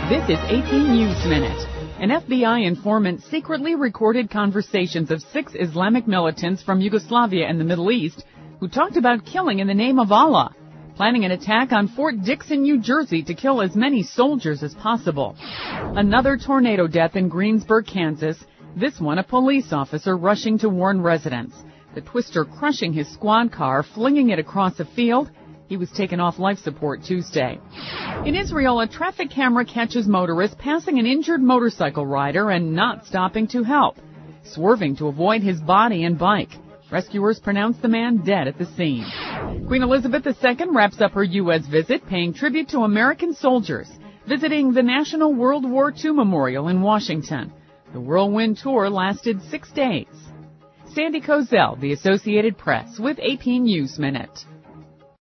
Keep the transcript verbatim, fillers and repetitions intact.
This is A P News Minute. An F B I informant secretly recorded conversations of six Islamic militants from Yugoslavia and the Middle East who talked about killing in the name of Allah, planning an attack on Fort Dixon, New Jersey to kill as many soldiers as possible. Another tornado death in Greensburg, Kansas, this one a police officer rushing to warn residents. The twister crushing his squad car, flinging it across a field. He was taken off life support Tuesday. In Israel, a traffic camera catches motorists passing an injured motorcycle rider and not stopping to help, swerving to avoid his body and bike. Rescuers pronounced the man dead at the scene. Queen Elizabeth the Second wraps up her U S visit, paying tribute to American soldiers, visiting the National World War Two Memorial in Washington. The whirlwind tour lasted six days. Sandy Kozel, The Associated Press, with A P News Minute.